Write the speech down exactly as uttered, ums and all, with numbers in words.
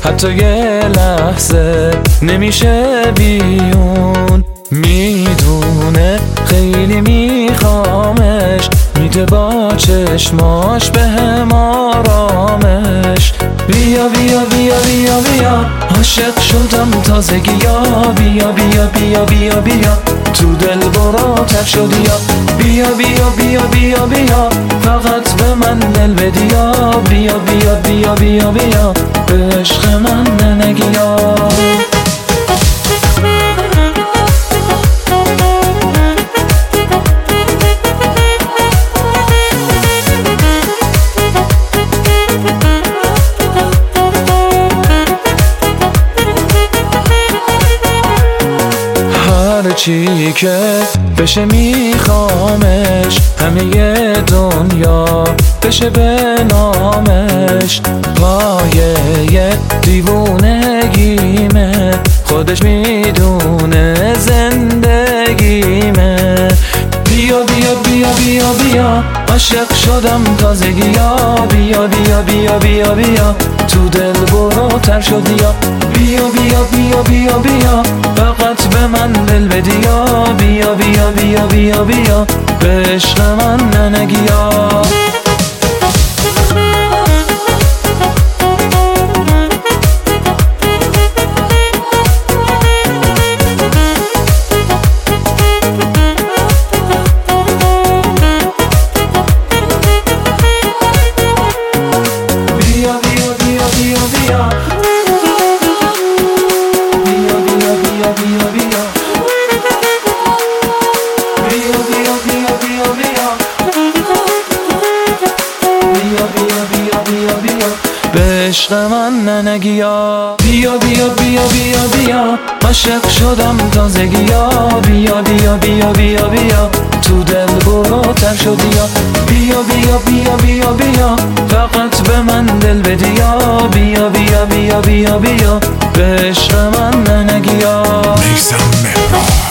حتی یه لحظه نمیشه بیون. میدونه خیلی میخوامش، میده با چشماش به هم آرامش. بیا بیا بیا بیا بیا عاشق شدم تازگیا. بیا بیا بیا بیا بیا تو دل برو تر شدی یا. بیا بیا بیا بیا بیا فقط به من دل بدیا. بیا بیا بیا بیا بیا به عشق من ننگیا. چی که بشه میخوامش، همه دنیا بشه به نامش. پایه دیوونگیمه، خودش میدونه زندگیمه. بیا بیا بیا بیا بیا عاشق شدم تازگیا. بیا بیا بیا بیا بیا تو دل برو تر شدی یا. بیا بیا بیا بیا بیا فقط به من دل بدیا. بیا بیا بیا بیا بیا به عشق من ننگیا. بیا بیا بیا بیا بیا به عشق من ننگیا. بیا بیا بیا بیا بیا عاشق شدم تازگیا. بیا بیا بیا بیا بیا تو دل برو تر شدی یا. بیا بیا بیا بیا بیا فقط به من دل بدیا. بیا بیا بیا بیا بیا به عشق من ننگیا. میثم مهران